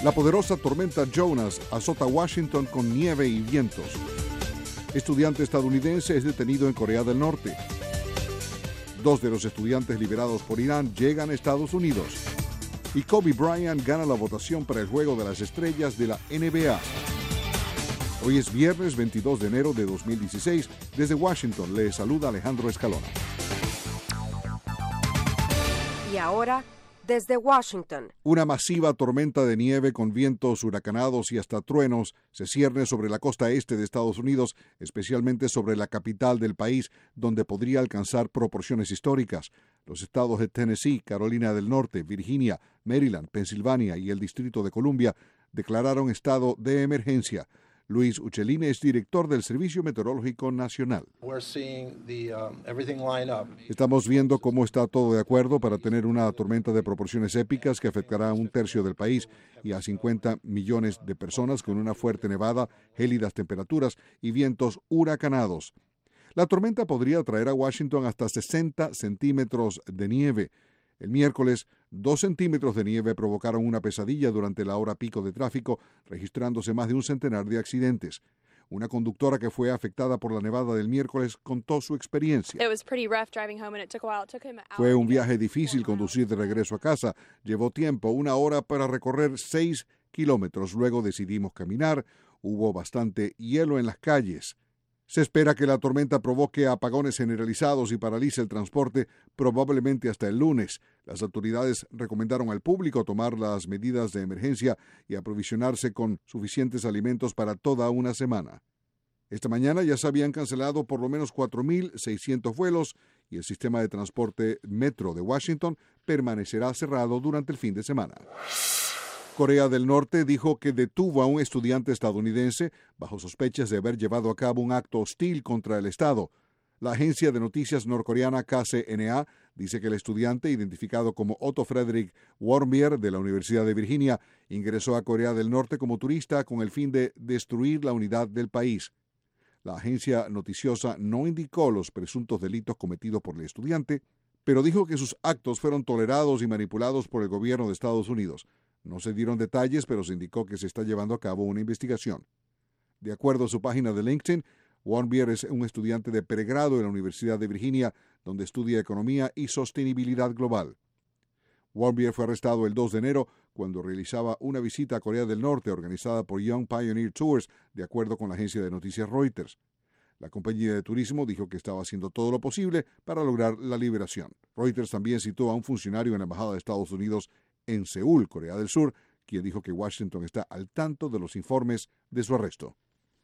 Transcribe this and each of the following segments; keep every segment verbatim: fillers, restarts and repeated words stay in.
La poderosa tormenta Jonas azota Washington con nieve y vientos. Estudiante estadounidense es detenido en Corea del Norte. Dos de los estudiantes liberados por Irán llegan a Estados Unidos. Y Kobe Bryant gana la votación para el Juego de las Estrellas de la N B A. Hoy es viernes veintidós de enero de dos mil dieciséis. Desde Washington le saluda Alejandro Escalona. Y ahora, desde Washington. Una masiva tormenta de nieve con vientos huracanados y hasta truenos se cierne sobre la costa este de Estados Unidos, especialmente sobre la capital del país, donde podría alcanzar proporciones históricas. Los estados de Tennessee, Carolina del Norte, Virginia, Maryland, Pensilvania y el Distrito de Columbia declararon estado de emergencia. Luis Uccelline es director del Servicio Meteorológico Nacional. Estamos viendo cómo está todo de acuerdo para tener una tormenta de proporciones épicas que afectará a un tercio del país y a cincuenta millones de personas con una fuerte nevada, gélidas temperaturas y vientos huracanados. La tormenta podría traer a Washington hasta sesenta centímetros de nieve. El miércoles, dos centímetros de nieve provocaron una pesadilla durante la hora pico de tráfico, registrándose más de un centenar de accidentes. Una conductora que fue afectada por la nevada del miércoles contó su experiencia. Fue un viaje difícil conducir de regreso a casa. Llevó tiempo, una hora para recorrer seis kilómetros. Luego decidimos caminar. Hubo bastante hielo en las calles. Se espera que la tormenta provoque apagones generalizados y paralice el transporte probablemente hasta el lunes. Las autoridades recomendaron al público tomar las medidas de emergencia y aprovisionarse con suficientes alimentos para toda una semana. Esta mañana ya se habían cancelado por lo menos cuatro mil seiscientos vuelos y el sistema de transporte Metro de Washington permanecerá cerrado durante el fin de semana. Corea del Norte dijo que detuvo a un estudiante estadounidense bajo sospechas de haber llevado a cabo un acto hostil contra el Estado. La agencia de noticias norcoreana K C N A dice que el estudiante, identificado como Otto Frederick Warmbier de la Universidad de Virginia, ingresó a Corea del Norte como turista con el fin de destruir la unidad del país. La agencia noticiosa no indicó los presuntos delitos cometidos por el estudiante, pero dijo que sus actos fueron tolerados y manipulados por el gobierno de Estados Unidos. No se dieron detalles, pero se indicó que se está llevando a cabo una investigación. De acuerdo a su página de LinkedIn, Warmbier es un estudiante de pregrado en la Universidad de Virginia, donde estudia economía y sostenibilidad global. Warmbier fue arrestado el dos de enero cuando realizaba una visita a Corea del Norte organizada por Young Pioneer Tours, de acuerdo con la agencia de noticias Reuters. La compañía de turismo dijo que estaba haciendo todo lo posible para lograr la liberación. Reuters también citó a un funcionario en la Embajada de Estados Unidos en Seúl, Corea del Sur, quien dijo que Washington está al tanto de los informes de su arresto.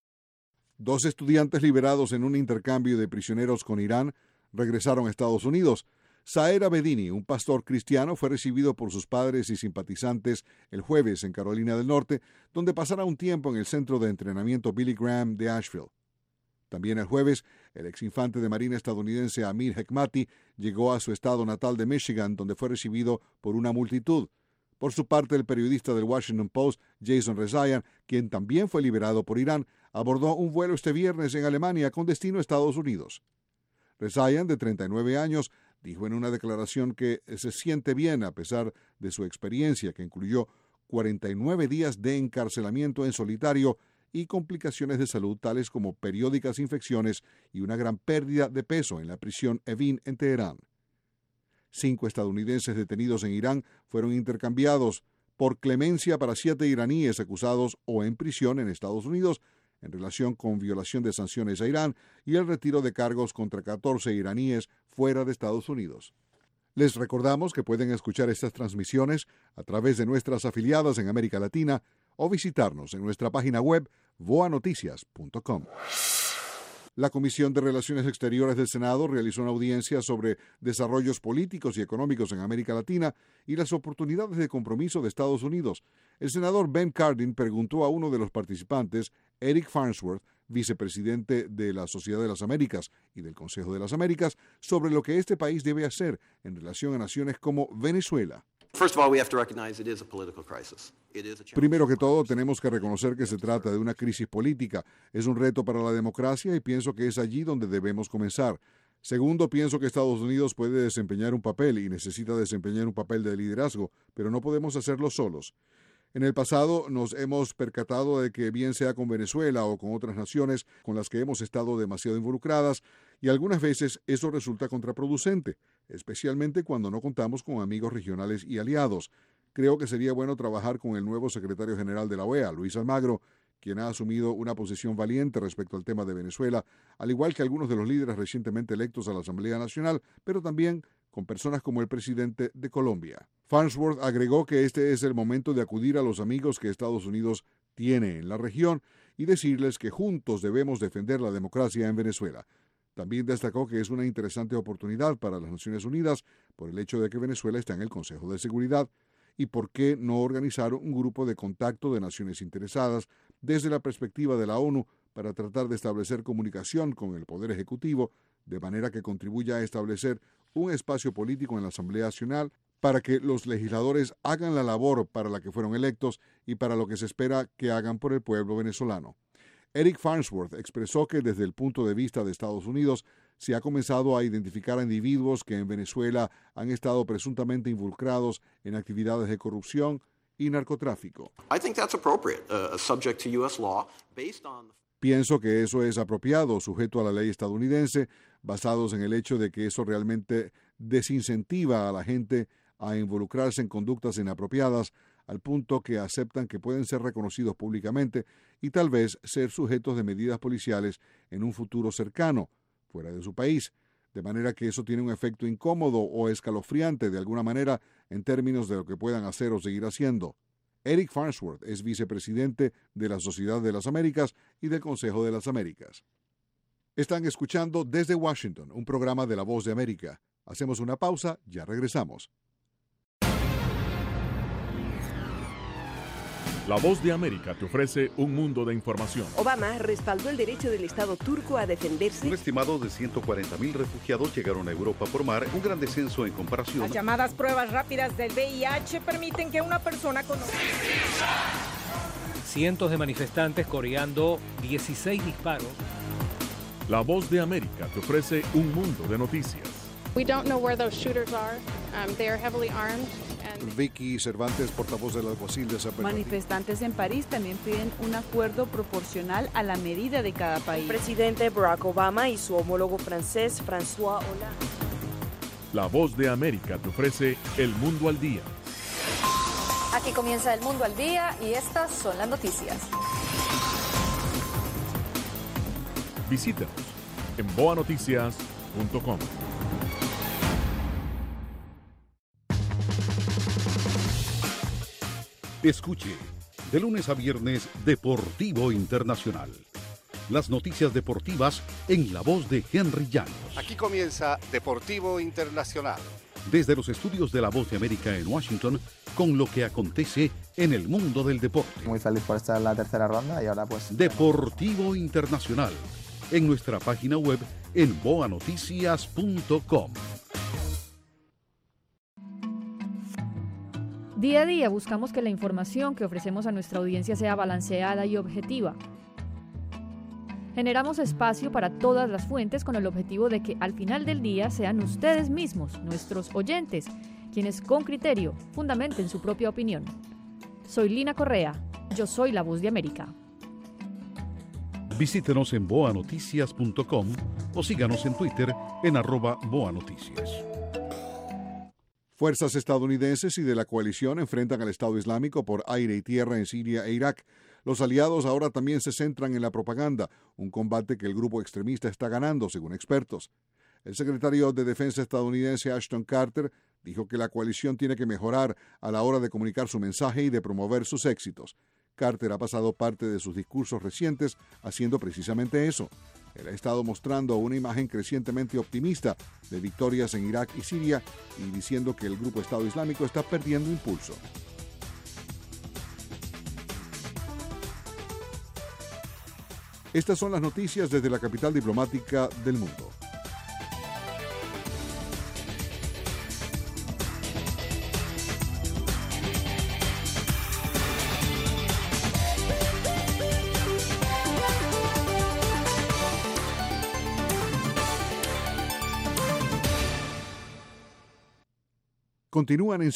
Dos estudiantes liberados en un intercambio de prisioneros con Irán regresaron a Estados Unidos. Saer Abedini, un pastor cristiano, fue recibido por sus padres y simpatizantes el jueves en Carolina del Norte, donde pasará un tiempo en el centro de entrenamiento Billy Graham de Asheville. También el jueves, el exinfante de Marina estadounidense Amir Hekmati llegó a su estado natal de Michigan, donde fue recibido por una multitud. Por su parte, el periodista del Washington Post, Jason Rezaian, quien también fue liberado por Irán, abordó un vuelo este viernes en Alemania con destino a Estados Unidos. Rezaian, de treinta y nueve años, dijo en una declaración que se siente bien a pesar de su experiencia, que incluyó cuarenta y nueve días de encarcelamiento en solitario y complicaciones de salud tales como periódicas infecciones y una gran pérdida de peso en la prisión Evin en Teherán. Cinco estadounidenses detenidos en Irán fueron intercambiados por clemencia para siete iraníes acusados o en prisión en Estados Unidos en relación con violación de sanciones a Irán y el retiro de cargos contra catorce iraníes fuera de Estados Unidos. Les recordamos que pueden escuchar estas transmisiones a través de nuestras afiliadas en América Latina o visitarnos en nuestra página web voa noticias punto com. La Comisión de Relaciones Exteriores del Senado realizó una audiencia sobre desarrollos políticos y económicos en América Latina y las oportunidades de compromiso de Estados Unidos. El senador Ben Cardin preguntó a uno de los participantes, Eric Farnsworth, vicepresidente de la Sociedad de las Américas y del Consejo de las Américas, sobre lo que este país debe hacer en relación a naciones como Venezuela. Primero que todo, tenemos que reconocer que se trata de una crisis política. Es un reto para la democracia y pienso que es allí donde debemos comenzar. Segundo, pienso que Estados Unidos puede desempeñar un papel y necesita desempeñar un papel de liderazgo, pero no podemos hacerlo solos. En el pasado nos hemos percatado de que bien sea con Venezuela o con otras naciones con las que hemos estado demasiado involucradas, y algunas veces eso resulta contraproducente, especialmente cuando no contamos con amigos regionales y aliados. Creo que sería bueno trabajar con el nuevo secretario general de la O E A, Luis Almagro, quien ha asumido una posición valiente respecto al tema de Venezuela, al igual que algunos de los líderes recientemente electos a la Asamblea Nacional, pero también con personas como el presidente de Colombia. Farnsworth agregó que este es el momento de acudir a los amigos que Estados Unidos tiene en la región y decirles que juntos debemos defender la democracia en Venezuela. También destacó que es una interesante oportunidad para las Naciones Unidas por el hecho de que Venezuela está en el Consejo de Seguridad y por qué no organizar un grupo de contacto de naciones interesadas desde la perspectiva de la ONU para tratar de establecer comunicación con el Poder Ejecutivo de manera que contribuya a establecer un espacio político en la Asamblea Nacional para que los legisladores hagan la labor para la que fueron electos y para lo que se espera que hagan por el pueblo venezolano. Eric Farnsworth expresó que desde el punto de vista de Estados Unidos se ha comenzado a identificar a individuos que en Venezuela han estado presuntamente involucrados en actividades de corrupción y narcotráfico. I think that's appropriate, uh, subject to U S law, based on... Pienso que eso es apropiado, sujeto a la ley estadounidense, basados en el hecho de que eso realmente desincentiva a la gente a involucrarse en conductas inapropiadas al punto que aceptan que pueden ser reconocidos públicamente y tal vez ser sujetos de medidas policiales en un futuro cercano, fuera de su país, de manera que eso tiene un efecto incómodo o escalofriante de alguna manera en términos de lo que puedan hacer o seguir haciendo. Eric Farnsworth es vicepresidente de la Sociedad de las Américas y del Consejo de las Américas. Están escuchando desde Washington, un programa de La Voz de América. Hacemos una pausa, ya regresamos. La Voz de América te ofrece un mundo de información. Obama respaldó el derecho del Estado turco a defenderse. Un estimado de ciento cuarenta mil refugiados llegaron a Europa por mar, un gran descenso en comparación. Las llamadas pruebas rápidas del V I H permiten que una persona conozca. Cientos de manifestantes coreando dieciséis disparos. La Voz de América te ofrece un mundo de noticias. We don't know where those shooters are. Um, they are heavily armed. Vicky Cervantes, portavoz del alguacil de San Bernardino. Manifestantes en París también piden un acuerdo proporcional a la medida de cada país. El presidente Barack Obama y su homólogo francés François Hollande. La Voz de América te ofrece El Mundo al Día. Aquí comienza El Mundo al Día y estas son las noticias. Visítanos en boa noticias punto com. Escuche, de lunes a viernes, Deportivo Internacional. Las noticias deportivas en la voz de Henry Llanos. Aquí comienza Deportivo Internacional. Desde los estudios de La Voz de América en Washington, con lo que acontece en el mundo del deporte. Muy feliz por estar en la tercera ronda y ahora pues... Deportivo Internacional, en nuestra página web en boa noticias punto com. Día a día buscamos que la información que ofrecemos a nuestra audiencia sea balanceada y objetiva. Generamos espacio para todas las fuentes con el objetivo de que al final del día sean ustedes mismos, nuestros oyentes, quienes con criterio fundamenten su propia opinión. Soy Lina Correa, yo soy La Voz de América. Visítenos en boa noticias punto com o síganos en Twitter en arroba boanoticias. Fuerzas estadounidenses y de la coalición enfrentan al Estado Islámico por aire y tierra en Siria e Irak. Los aliados ahora también se centran en la propaganda, un combate que el grupo extremista está ganando, según expertos. El secretario de Defensa estadounidense Ashton Carter dijo que la coalición tiene que mejorar a la hora de comunicar su mensaje y de promover sus éxitos. Carter ha pasado parte de sus discursos recientes haciendo precisamente eso. Él ha estado mostrando una imagen crecientemente optimista de victorias en Irak y Siria y diciendo que el grupo Estado Islámico está perdiendo impulso. Estas son las noticias desde la capital diplomática del mundo. Continúan en